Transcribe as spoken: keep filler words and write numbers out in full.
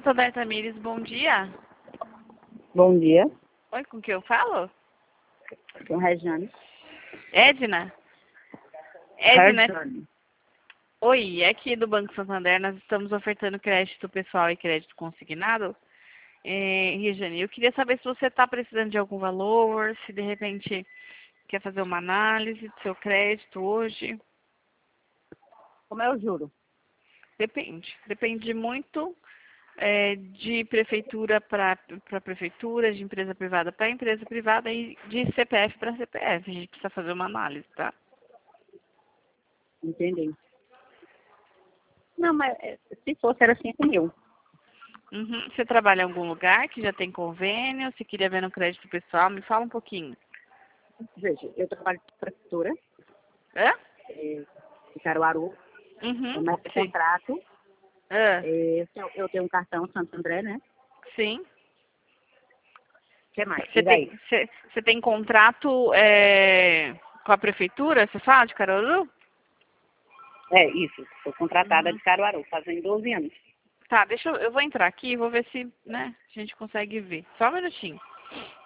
Santander Tamires, bom dia. Bom dia, Oi, com quem eu falo? com Regiane. Edna? Edna, Regiane. oi, é aqui do Banco Santander, nós estamos ofertando crédito pessoal e crédito consignado. É, Regiane, eu queria saber se você está precisando de algum valor, se de repente quer fazer uma análise do seu crédito hoje. Como é o juro? Depende, depende muito é, de prefeitura para prefeitura, de empresa privada para empresa privada e de C P F para C P F. A gente precisa fazer uma análise, tá? Entendi. Não, mas é, se fosse era cinco mil. Uhum. Você trabalha em algum lugar que já tem convênio? Você queria ver no crédito pessoal? Me fala um pouquinho. Veja, eu trabalho com prefeitura Hã? é, de Caruaru, Uhum. começo de Sim. contrato. Hã? É, eu, eu tenho um cartão Santo André, né? Sim. O que mais? Você E daí? tem, você, você tem contrato é, com a prefeitura, você fala, de Caruaru? É, isso. Sou contratada Uhum. de Caruaru, fazem doze anos. Tá, deixa eu, eu vou entrar aqui e vou ver se, né, a gente consegue ver. Só um minutinho.